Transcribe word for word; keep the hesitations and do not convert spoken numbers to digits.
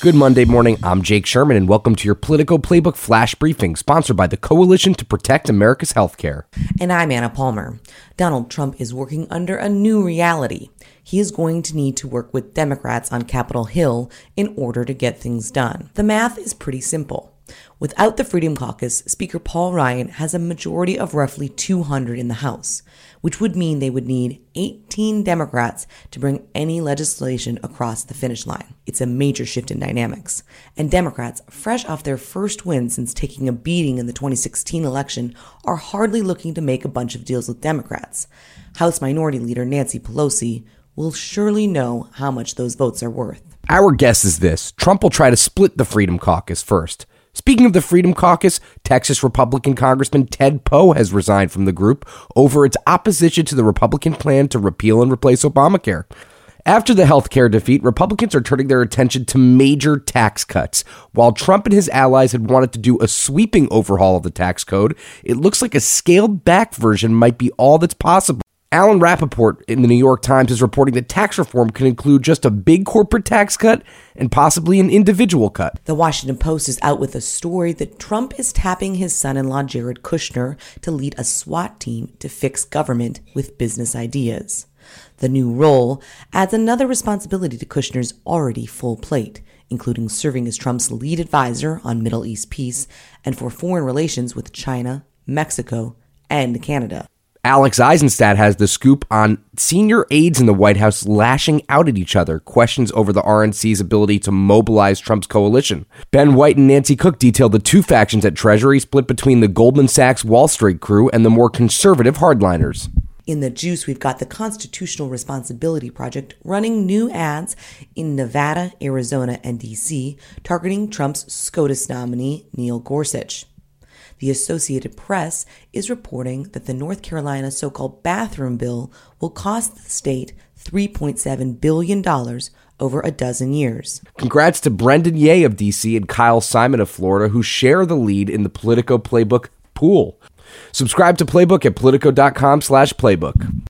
Good Monday morning, I'm Jake Sherman, and welcome to your Politico Playbook Flash Briefing, sponsored by the Coalition to Protect America's Healthcare. And I'm Anna Palmer. Donald Trump is working under a new reality. He is going to need to work with Democrats on Capitol Hill in order to get things done. The math is pretty simple. Without the Freedom Caucus, Speaker Paul Ryan has a majority of roughly two hundred in the House, which would mean they would need eighteen Democrats to bring any legislation across the finish line. It's a major shift in dynamics. And Democrats, fresh off their first win since taking a beating in the twenty sixteen election, are hardly looking to make a bunch of deals with Democrats. House Minority Leader Nancy Pelosi will surely know how much those votes are worth. Our guess is this: Trump will try to split the Freedom Caucus first. Speaking of the Freedom Caucus, Texas Republican Congressman Ted Poe has resigned from the group over its opposition to the Republican plan to repeal and replace Obamacare. After the health care defeat, Republicans are turning their attention to major tax cuts. While Trump and his allies had wanted to do a sweeping overhaul of the tax code, it looks like a scaled-back version might be all that's possible. Alan Rappaport in the New York Times is reporting that tax reform could include just a big corporate tax cut and possibly an individual cut. The Washington Post is out with a story that Trump is tapping his son-in-law Jared Kushner to lead a SWAT team to fix government with business ideas. The new role adds another responsibility to Kushner's already full plate, including serving as Trump's lead advisor on Middle East peace and for foreign relations with China, Mexico, and Canada. Alex Eisenstadt has the scoop on senior aides in the White House lashing out at each other, questions over the R N C's ability to mobilize Trump's coalition. Ben White and Nancy Cook detailed the two factions at Treasury split between the Goldman Sachs Wall Street crew and the more conservative hardliners. In the juice, we've got the Constitutional Responsibility Project running new ads in Nevada, Arizona, and D C, targeting Trump's SCOTUS nominee, Neil Gorsuch. The Associated Press is reporting that the North Carolina so-called bathroom bill will cost the state three point seven billion dollars over a dozen years. Congrats to Brendan Ye of D C and Kyle Simon of Florida, who share the lead in the Politico Playbook pool. Subscribe to Playbook at politico.com slash playbook.